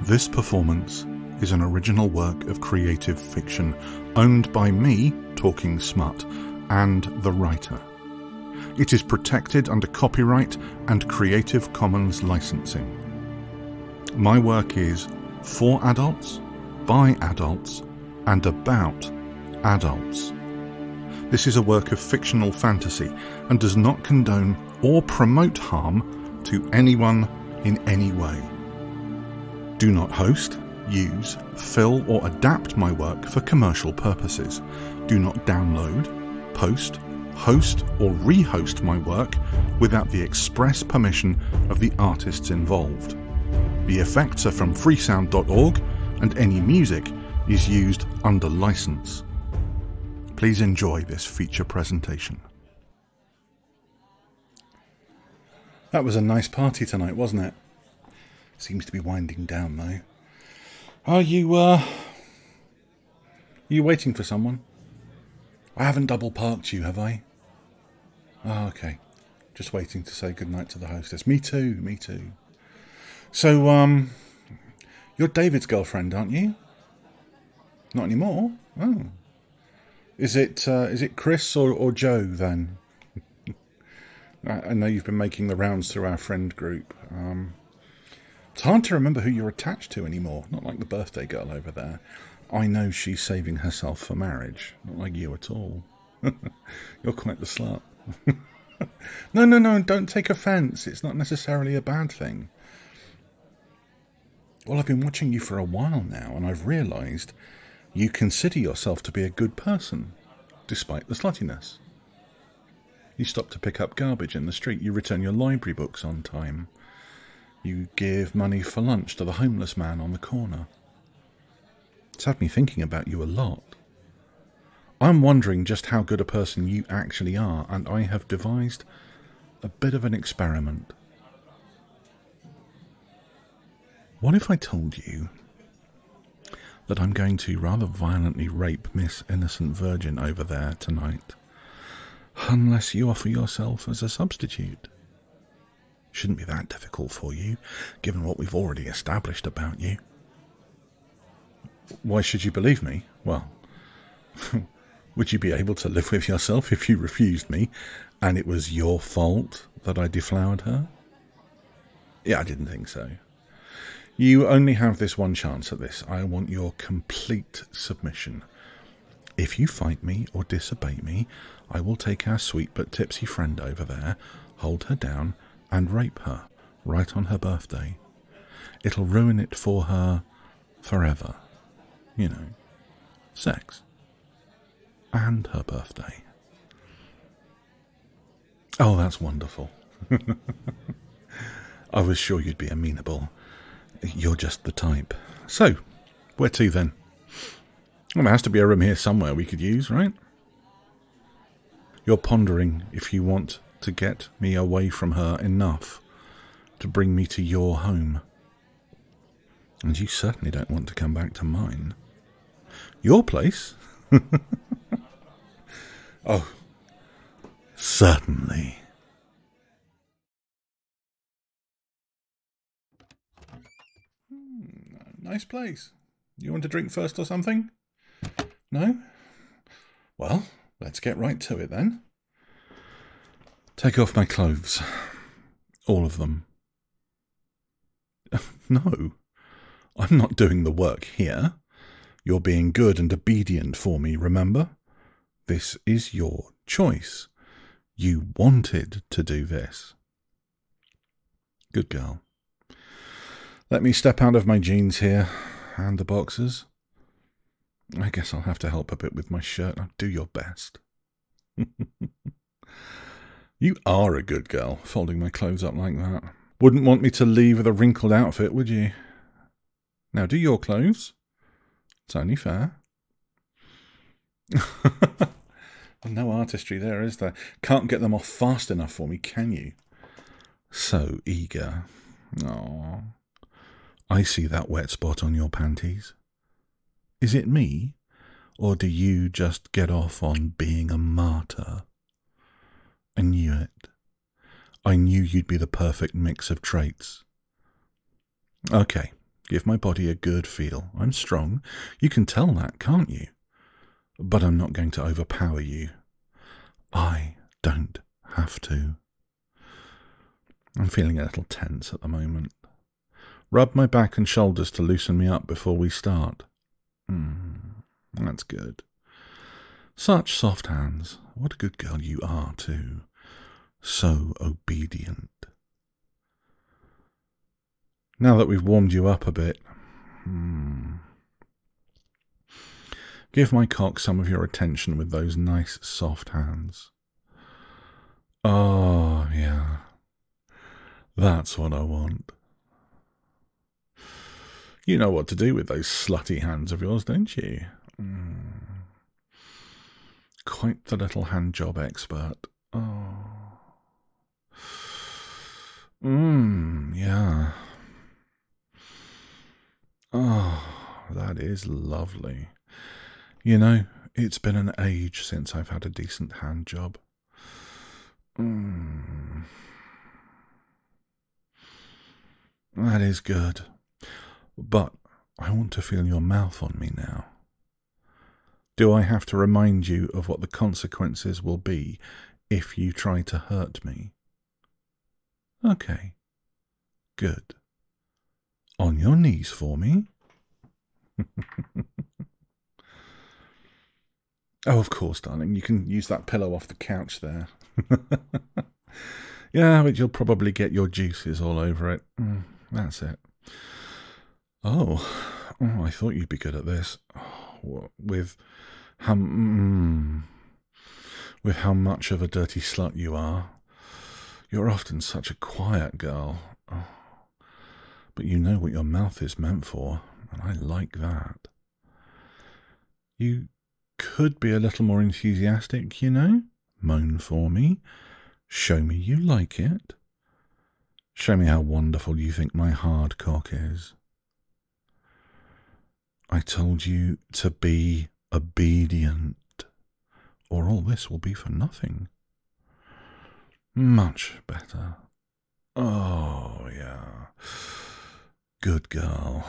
This performance is an original work of creative fiction owned by me, Talking Smut, and the writer. It is protected under copyright and Creative Commons licensing. My work is for adults, by adults, and about adults. This is a work of fictional fantasy and does not condone or promote harm to anyone in any way. Do not host, use, fill or adapt my work for commercial purposes. Do not download, post, host or rehost my work without the express permission of the artists involved. The effects are from freesound.org and any music is used under license. Please enjoy this feature presentation. That was a nice party tonight, wasn't it? Seems to be winding down though. Are you waiting for someone? I haven't double parked you, have I? Oh, okay. Just waiting to say goodnight to the hostess. Me too. So, you're David's girlfriend, aren't you? Not anymore? Oh. Is it Chris or Joe then? I know you've been making the rounds through our friend group. It's hard to remember who you're attached to anymore. Not like the birthday girl over there. I know she's saving herself for marriage. Not like you at all. You're quite the slut. No, don't take offence. It's not necessarily a bad thing. Well, I've been watching you for a while now, and I've realised you consider yourself to be a good person, despite the sluttiness. You stop to pick up garbage in the street. You return your library books on time. You give money for lunch to the homeless man on the corner. It's had me thinking about you a lot. I'm wondering just how good a person you actually are, and I have devised a bit of an experiment. What if I told you that I'm going to rather violently rape Miss Innocent Virgin over there tonight, unless you offer yourself as a substitute? Shouldn't be that difficult for you, given what we've already established about you. Why should you believe me? Well, would you be able to live with yourself if you refused me, and it was your fault that I deflowered her? Yeah, I didn't think so. You only have this one chance at this. I want your complete submission. If you fight me or disobey me, I will take our sweet but tipsy friend over there, hold her down, and rape her right on her birthday. It'll ruin it for her forever. You know, sex. And her birthday. Oh, that's wonderful. I was sure you'd be amenable. You're just the type. So, where to then? Well, there has to be a room here somewhere we could use, right? You're pondering if you want to get me away from her enough to bring me to your home. And you certainly don't want to come back to mine. Your place? Oh, certainly. Nice place. You want a drink first or something? No? Well, let's get right to it then. Take off my clothes. All of them. No, I'm not doing the work here. You're being good and obedient for me, remember? This is your choice. You wanted to do this. Good girl. Let me step out of my jeans here, and the boxers. I guess I'll have to help a bit with my shirt. Now, do your best. You are a good girl, folding my clothes up like that. Wouldn't want me to leave with a wrinkled outfit, would you? Now do your clothes. It's only fair. No artistry there, is there? Can't get them off fast enough for me, can you? So eager. Aww. I see that wet spot on your panties. Is it me, or do you just get off on being a martyr? I knew it. I knew you'd be the perfect mix of traits. Okay, Give my body a good feel. I'm strong. You can tell that, can't you? But I'm not going to overpower you. I don't have to. I'm feeling a little tense at the moment. Rub my back and shoulders to loosen me up before we start. That's good. Such soft hands. What a good girl you are, too. So obedient. Now that we've warmed you up a bit, give my cock some of your attention with those nice soft hands. Oh, yeah. That's what I want. You know what to do with those slutty hands of yours, don't you? Quite the little hand job expert. Oh. Yeah. Oh, that is lovely. You know, it's been an age since I've had a decent hand job. That is good. But I want to feel your mouth on me now. Do I have to remind you of what the consequences will be if you try to hurt me? Okay. Good. On your knees for me. Oh, of course, darling. You can use that pillow off the couch there. Yeah, but you'll probably get your juices all over it. That's it. Oh, I thought you'd be good at this. With how much of a dirty slut you are. You're often such a quiet girl. But you know what your mouth is meant for, and I like that. You could be a little more enthusiastic, you know? Moan for me. Show me you like it. Show me how wonderful you think my hard cock is. I told you to be obedient, or all this will be for nothing. Much better. Oh, yeah. Good girl.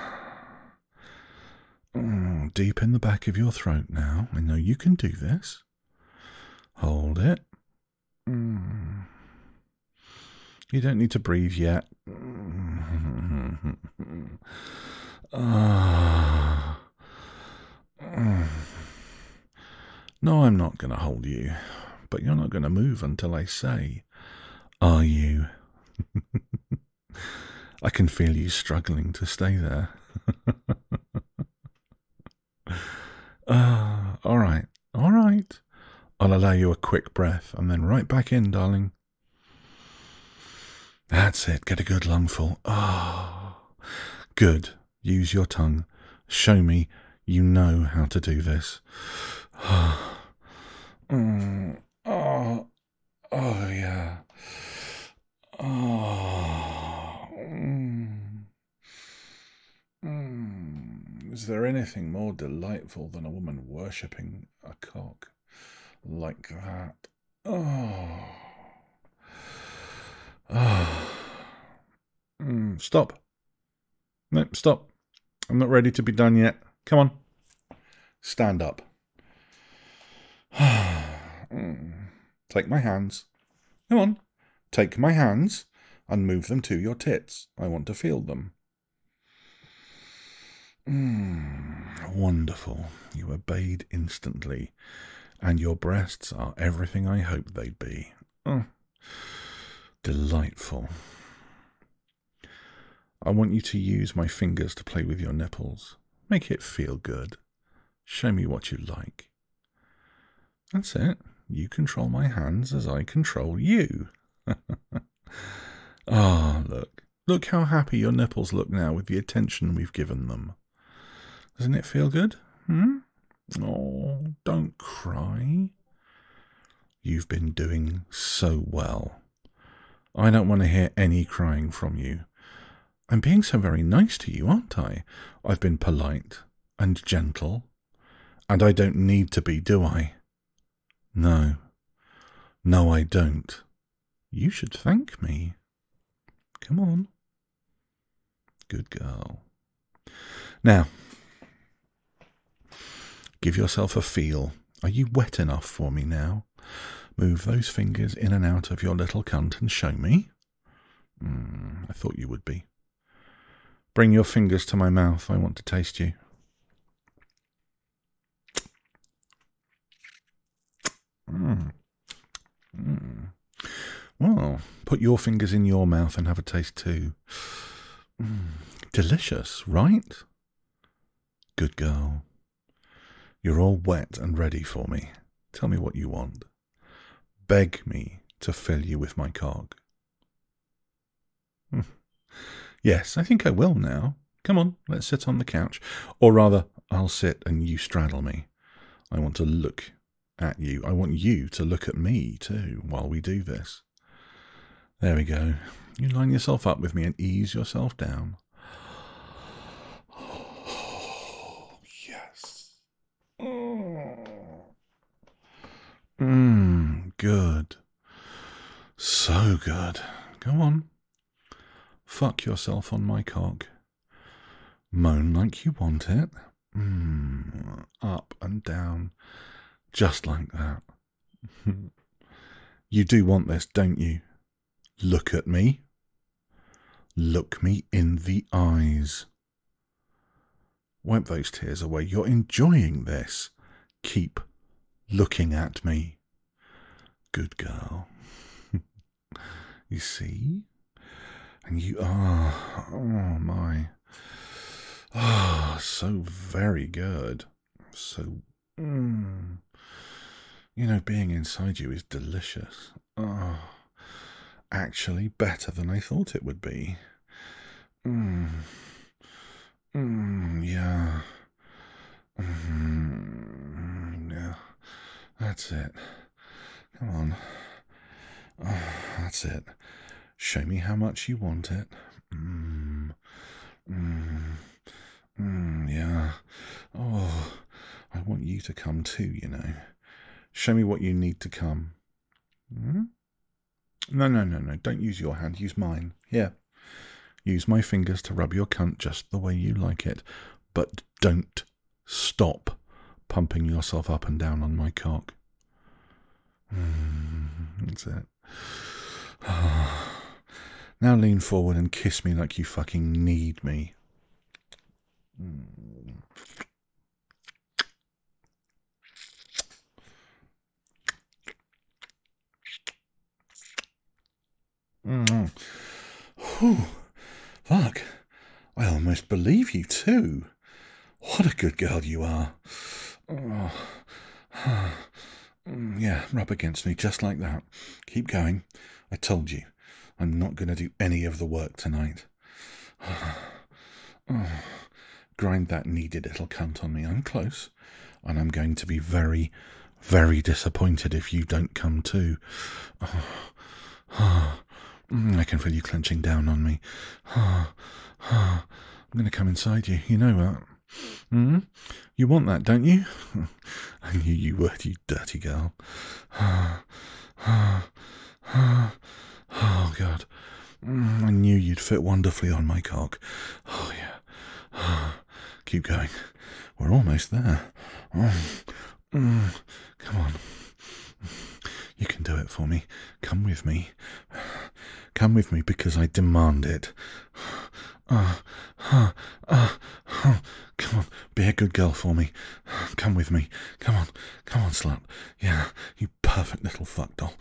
Deep in the back of your throat now. I know you can do this. Hold it. You don't need to breathe yet. No, I'm not going to hold you, but you're not going to move until I say, are you? I can feel you struggling to stay there. All right. I'll allow you a quick breath and then right back in, darling. That's it. Get a good lungful. Good. Use your tongue. Show me you know how to do this. Yeah. Is there anything more delightful than a woman worshipping a cock like that? Stop. No, stop. I'm not ready to be done yet. Come on. Stand up. Take my hands. Come on. Take my hands and move them to your tits. I want to feel them. Wonderful. You obeyed instantly, and your breasts are everything I hoped they'd be. Delightful. I want you to use my fingers to play with your nipples. Make it feel good. Show me what you like. That's it. You control my hands as I control you. Look. Look how happy your nipples look now with the attention we've given them. Doesn't it feel good? Oh, don't cry. You've been doing so well. I don't want to hear any crying from you. I'm being so very nice to you, aren't I? I've been polite and gentle, and I don't need to be, do I? No, I don't. You should thank me. Come on. Good girl. Now, give yourself a feel. Are you wet enough for me now? Move those fingers in and out of your little cunt and show me. I thought you would be. Bring your fingers to my mouth. I want to taste you. Well, put your fingers in your mouth and have a taste too. Delicious, right? Good girl. You're all wet and ready for me. Tell me what you want. Beg me to fill you with my cock. Yes, I think I will now. Come on, let's sit on the couch. Or rather, I'll sit and you straddle me. I want to look at you. I want you to look at me too while we do this. There we go. You line yourself up with me and ease yourself down. Oh, yes. Good. So good. Go on. Fuck yourself on my cock. Moan like you want it. Up and down. Just like that. You do want this, don't you? Look at me. Look me in the eyes. Wipe those tears away. You're enjoying this. Keep looking at me. Good girl. You see? And you are, oh my, so very good. So, you know, being inside you is delicious. Actually better than I thought it would be. Yeah. Yeah. That's it. Come on. That's it. Show me how much you want it. Yeah. Oh, I want you to come too, you know. Show me what you need to come. No. Don't use your hand. Use mine. Here. Use my fingers to rub your cunt just the way you like it. But don't stop pumping yourself up and down on my cock. That's it. Now lean forward and kiss me like you fucking need me. Fuck. I almost believe you too. What a good girl you are. Yeah, rub against me just like that. Keep going. I told you. I'm not going to do any of the work tonight. Grind that needed little cunt on me. I'm close. And I'm going to be very, very disappointed if you don't come too. I can feel you clenching down on me. I'm going to come inside you. You know that. You want that, don't you? I knew you would, you dirty girl. Oh, God. I knew you'd fit wonderfully on my cock. Oh, yeah. Keep going. We're almost there. Come on. You can do it for me. Come with me. Come with me because I demand it. Come on, be a good girl for me. Come with me. Come on, slut. Yeah, you perfect little fuck doll.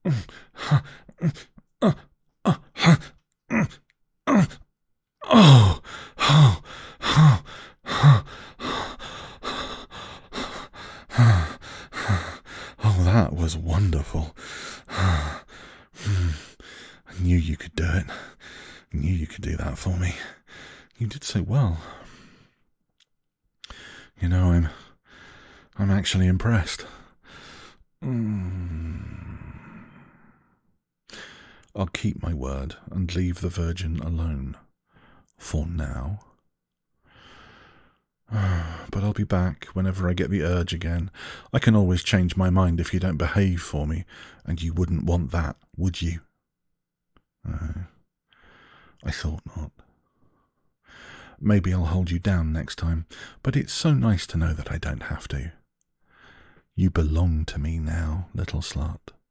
Oh, that was wonderful. I knew you could do it. I knew you could do that for me. You did so well. You know, I'm actually impressed. I'll keep my word and leave the virgin alone. For now. But I'll be back whenever I get the urge again. I can always change my mind if you don't behave for me, and you wouldn't want that, would you? I thought not. Maybe I'll hold you down next time, but it's so nice to know that I don't have to. You belong to me now, little slut.